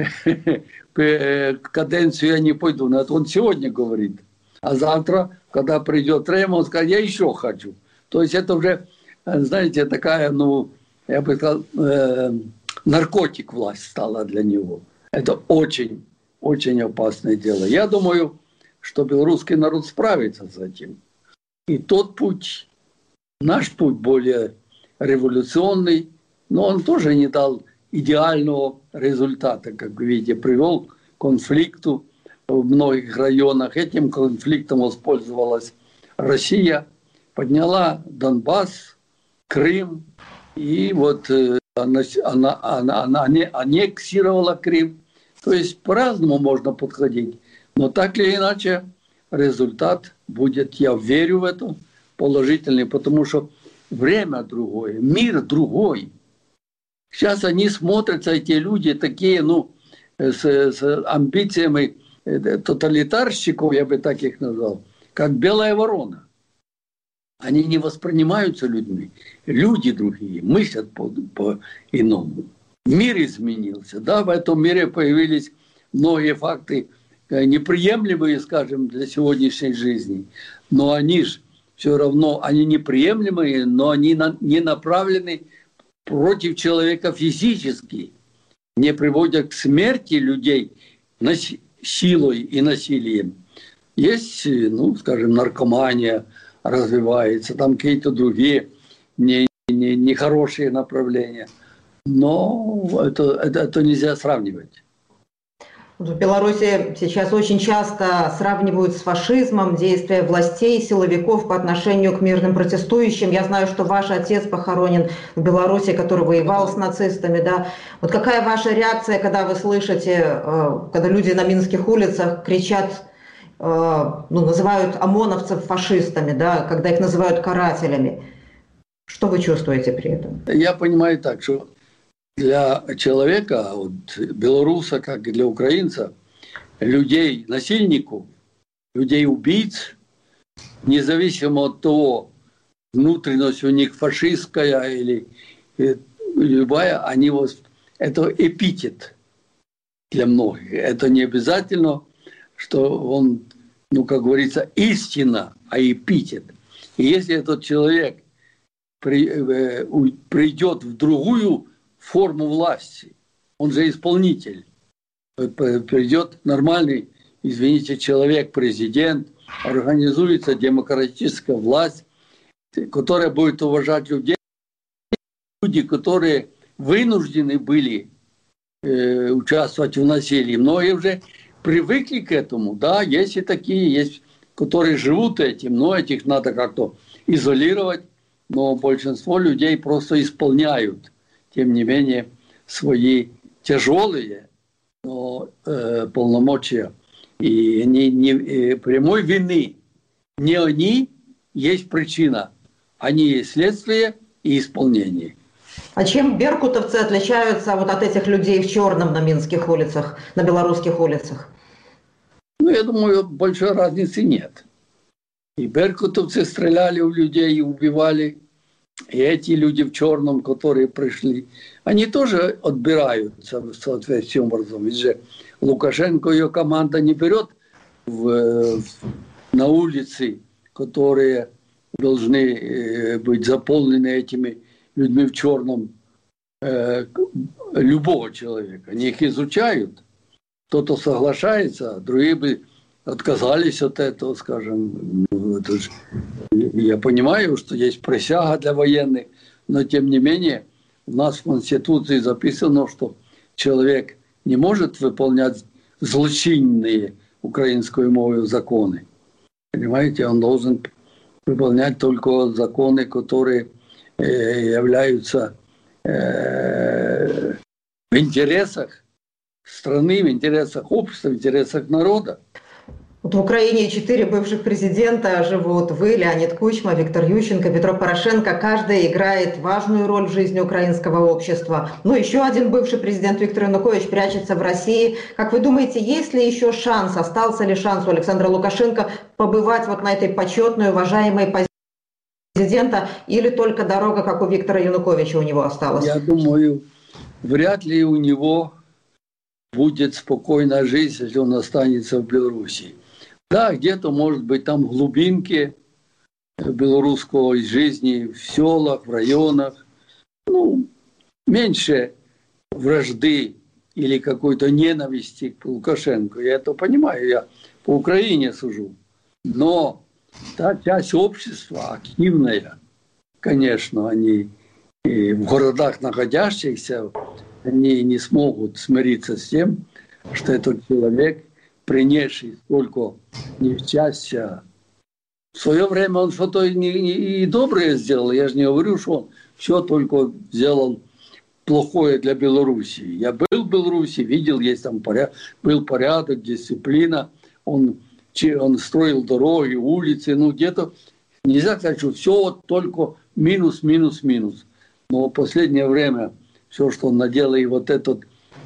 каденцию я не пойду. На это он сегодня говорит. А завтра, когда придет время, он скажет, я еще хочу. То есть это уже, знаете, такая, я бы сказал, наркотик власть стала для него. Это очень, очень опасное дело. Я думаю, что белорусский народ справится с этим. И тот путь, наш путь более революционный, но он тоже не дал идеального результата, как вы видите, привел к конфликту в многих районах. Этим конфликтом воспользовалась Россия, подняла Донбасс, Крым, и вот она аннексировала Крым. То есть по-разному можно подходить. Но так или иначе результат будет, я верю в это, положительный, потому что время другое, мир другой. Сейчас они смотрятся, эти люди такие, с амбициями тоталитарщиков, я бы так их назвал, как белая ворона. Они не воспринимаются людьми. Люди другие, мыслят по-иному. Мир изменился. Да, в этом мире появились многие факты неприемлемые, скажем, для сегодняшней жизни. Но они же все равно, они неприемлемые, но они не направлены против человека физически, не приводят к смерти людей силой и насилием. Есть, скажем, наркомания развивается, там какие-то другие нехорошие направления. Но это нельзя сравнивать. В Беларуси сейчас очень часто сравнивают с фашизмом действия властей, силовиков по отношению к мирным протестующим. Я знаю, что ваш отец похоронен в Беларуси, который воевал с нацистами. Да? Вот какая ваша реакция, когда вы слышите, когда люди на минских улицах кричат, называют ОМОНовцев фашистами, да, когда их называют карателями? Что вы чувствуете при этом? Я понимаю так, что для человека, белоруса, как и для украинца, людей-насильников, людей-убийц, независимо от того, внутренность у них фашистская или любая, это эпитет для многих. Это не обязательно, что он, как говорится, истина, а эпитет. И если этот человек придет в другую форму власти, он же исполнитель, придет нормальный, человек, президент, организуется демократическая власть, которая будет уважать людей, люди, которые вынуждены были участвовать в насилии. Многие уже привыкли к этому, да, есть и такие, есть, которые живут этим, но этих надо как-то изолировать, но большинство людей просто исполняют, тем не менее, свои тяжелые полномочия. И прямой вины не они есть причина, они есть следствие и исполнение. А чем беркутовцы отличаются от этих людей в черном на минских улицах, на белорусских улицах? Я думаю, большой разницы нет. И беркутовцы стреляли в людей и убивали. И эти люди в черном, которые пришли, они тоже отбираются соответствующим образом. Ведь же Лукашенко и ее команда не берет на улицы, которые должны быть заполнены этими людьми в черном, любого человека. Они их изучают. Кто-то соглашается, другие бы отказались от этого, скажем. Я понимаю, что есть присяга для военных, но тем не менее у нас в Конституции записано, что человек не может выполнять злочинные украинской мовой законы. Понимаете, он должен выполнять только законы, которые являются в интересах страны, в интересах общества, в интересах народа. В Украине 4 бывших президента живут. Вы, Леонид Кучма, Виктор Ющенко, Петро Порошенко. Каждый играет важную роль в жизни украинского общества. Но еще один бывший президент Виктор Янукович прячется в России. Как вы думаете, есть ли еще шанс, остался ли шанс у Александра Лукашенко побывать на этой почетной, уважаемой позиции президента, или только дорога, как у Виктора Януковича, у него осталась? Я думаю, вряд ли у него будет спокойная жизнь, если он останется в Беларуси. Да, где-то, может быть, там в глубинке белорусской жизни, в селах, в районах, меньше вражды или какой-то ненависти к Лукашенко. Я это понимаю, я по Украине сужу. Но та часть общества активная, конечно, они в городах находящихся, они не смогут смириться с тем, что этот человек, принесший столько несчастья, в свое время он что-то и доброе сделал. Я же не говорю, что он все только сделал плохое для Беларуси. Я был в Беларуси, видел, есть там был порядок, дисциплина. Он строил дороги, улицы. Где-то нельзя сказать, что все только минус. Но в последнее время все, что он наделал, и вот это,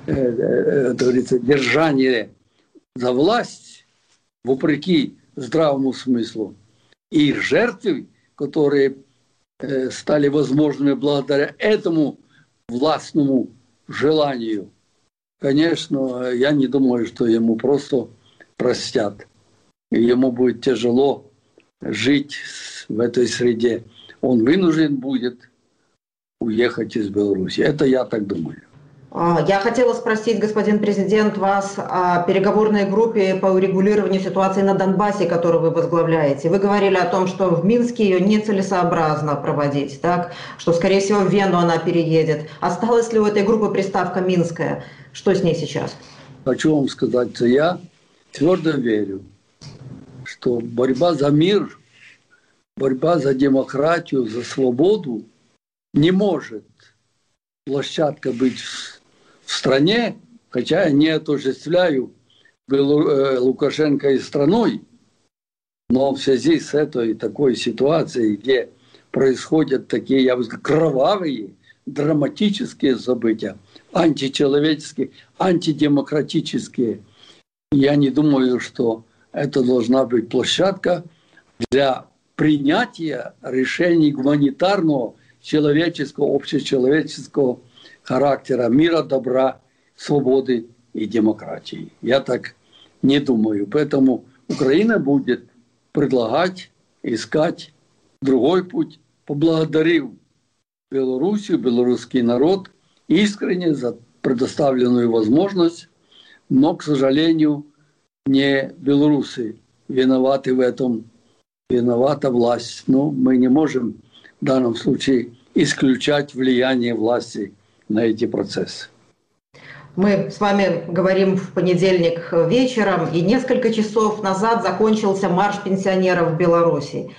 говорится, держание за власть, вопреки здравому смыслу, и жертвы, которые стали возможными благодаря этому властному желанию, конечно, я не думаю, что ему просто простят. И ему будет тяжело жить в этой среде. Он вынужден будет уехать из Беларуси. Это я так думаю. Я хотела спросить, господин президент, вас о переговорной группе по урегулированию ситуации на Донбассе, которую вы возглавляете. Вы говорили о том, что в Минске ее нецелесообразно проводить, так? Что, скорее всего, в Вену она переедет. Осталась ли у этой группы приставка «Минская»? Что с ней сейчас? Хочу вам сказать, что я твердо верю, что борьба за мир, борьба за демократию, за свободу не может площадка быть в стране, хотя я не отождествляю Лукашенко и страной, но в связи с этой такой ситуацией, где происходят такие, я бы сказал, кровавые, драматические события, античеловеческие, антидемократические, я не думаю, что это должна быть площадка для принятия решений гуманитарного, человеческого, общечеловеческого характера, мира, добра, свободы и демократии. Я так не думаю. Поэтому Украина будет предлагать, искать другой путь, поблагодарив Белоруссию, белорусский народ искренне за предоставленную возможность, но, к сожалению, не белорусы виноваты в этом, виновата власть. Но мы не можем в данном случае исключать влияние власти на эти процессы. Мы с вами говорим в понедельник вечером, и несколько часов назад закончился марш пенсионеров в Беларуси.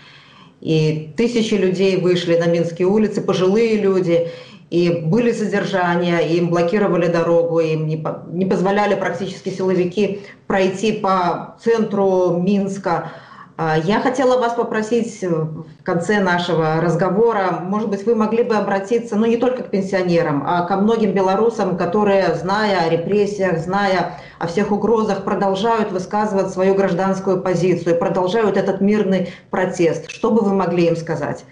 И тысячи людей вышли на Минские улицы, пожилые люди, и были задержания, им блокировали дорогу, им не позволяли практически силовики пройти по центру Минска. Я хотела вас попросить в конце нашего разговора, может быть, вы могли бы обратиться, не только к пенсионерам, а ко многим белорусам, которые, зная о репрессиях, зная о всех угрозах, продолжают высказывать свою гражданскую позицию, продолжают этот мирный протест. Что бы вы могли им сказать?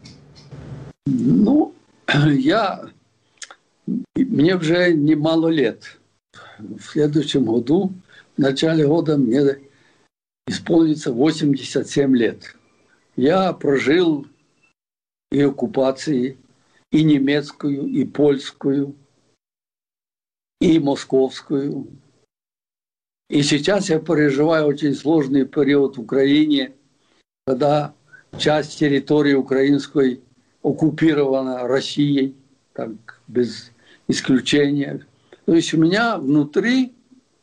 Мне уже немало лет. В следующем году, в начале года, мне исполнится 87 лет. Я прожил и оккупации, и немецкую, и польскую, и московскую. И сейчас я переживаю очень сложный период в Украине, когда часть территории украинской оккупирована Россией, так без исключения. То есть у меня внутри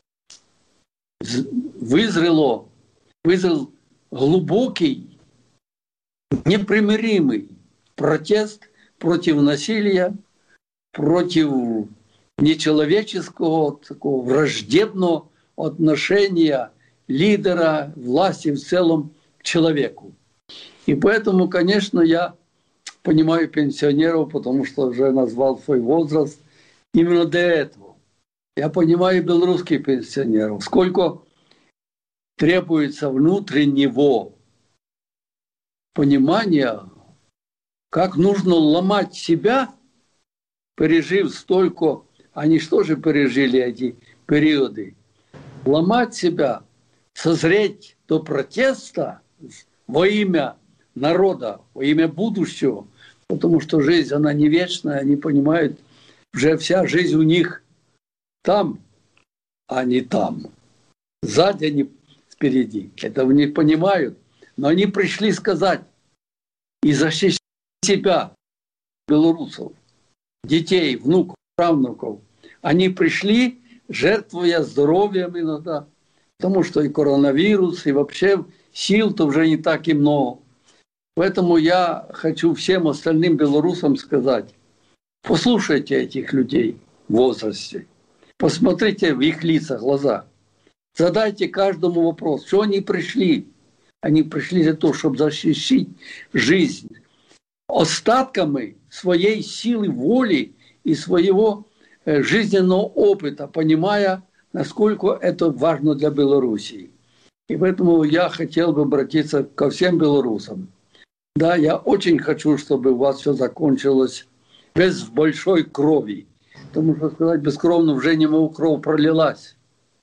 вызрел глубокий, непримиримый протест против насилия, против нечеловеческого, такого враждебного отношения лидера, власти в целом к человеку. И поэтому, конечно, я понимаю пенсионеров, потому что уже назвал свой возраст именно для этого. Я понимаю белорусских пенсионеров, сколько требуется внутреннего понимания, как нужно ломать себя, пережив столько, они что же пережили эти периоды, ломать себя, созреть до протеста во имя народа, во имя будущего, потому что жизнь, она не вечная, они понимают, уже вся жизнь у них там, а не там. Сзади они впереди. Этого не понимают. Но они пришли сказать и защитить себя, белорусов, детей, внуков, правнуков. Они пришли, жертвуя здоровьем иногда, потому что и коронавирус, и вообще сил-то уже не так и много. Поэтому я хочу всем остальным белорусам сказать, послушайте этих людей в возрасте, посмотрите в их лица, глаза, задайте каждому вопрос, что они пришли. Они пришли для того, чтобы защитить жизнь, остатками своей силы воли и своего жизненного опыта, понимая, насколько это важно для Белоруссии. И поэтому я хотел бы обратиться ко всем белорусам. Да, я очень хочу, чтобы у вас все закончилось без большой крови. Потому что сказать бескровно уже не могу, кровь пролилась.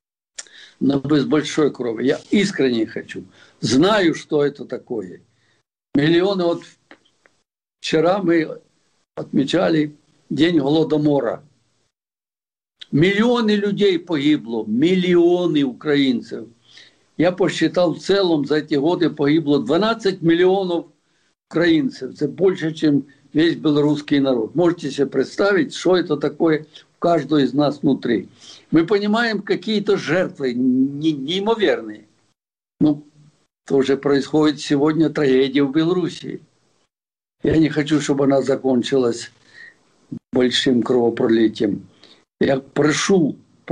Но без большой крови. Я искренне хочу. Знаю, что это такое. Миллионы, вот вчера мы отмечали День Голодомора. Миллионы людей погибло, миллионы украинцев. Я посчитал, в целом за эти годы погибло 12 миллионов украинцев. Это больше, чем весь белорусский народ. Можете себе представить, что это такое в каждого из нас внутри. Мы понимаем какие-то жертвы неимоверные. Ну, тоже происходит сегодня трагедия в Белоруссии. Я не хочу, чтобы она закончилась большим кровопролитием. Я прошу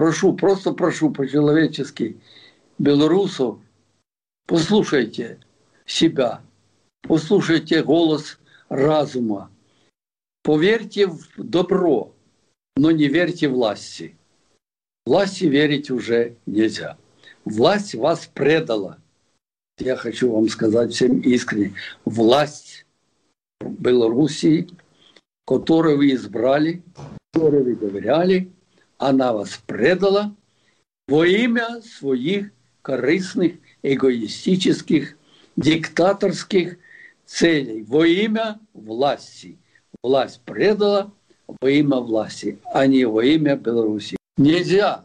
по-человечески белорусов, послушайте себя, послушайте голос разума, поверьте в добро, но не верьте власти. Власти верить уже нельзя. Власть вас предала. Я хочу вам сказать всем искренне. Власть Белоруссии, которую вы избрали, которой вы доверяли, она вас предала во имя своих корыстных, эгоистических, диктаторских целей, во имя власти. Власть предала во имя власти, а не во имя Беларуси. Нельзя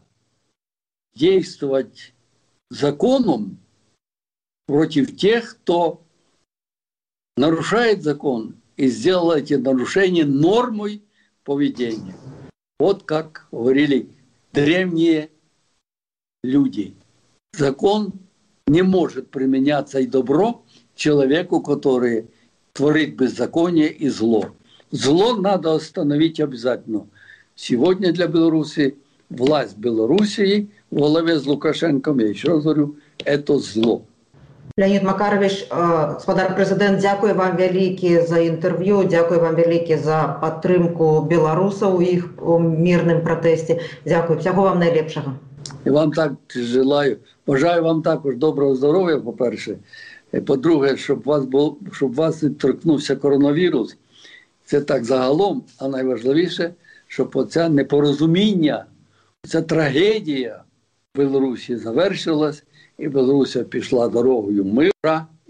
действовать законом против тех, кто нарушает закон и сделал эти нарушения нормой поведения. Вот как говорили древние люди. Закон не может применяться и добро человеку, который творит беззаконие и зло. Зло надо остановить обязательно. Сегодня для Беларуси власть Белоруссии во главе с Лукашенком, я еще раз говорю, это зло. Леонід Макарович, господар президент, дякую вам вялікі за інтерв'ю, дякую вам вялікі за підтримку білорусів у їх мирному протесті. Дякую, всього вам найлепшого. І вам так желаю. Бажаю вам також доброго здоров'я, по-перше. По-друге, щоб вас торкнувся коронавірус. Це так загалом, а найважливіше, щоб оця непорозуміння, ця трагедія в Білорусі завершилась, і Білорусь пішла дорогою мира,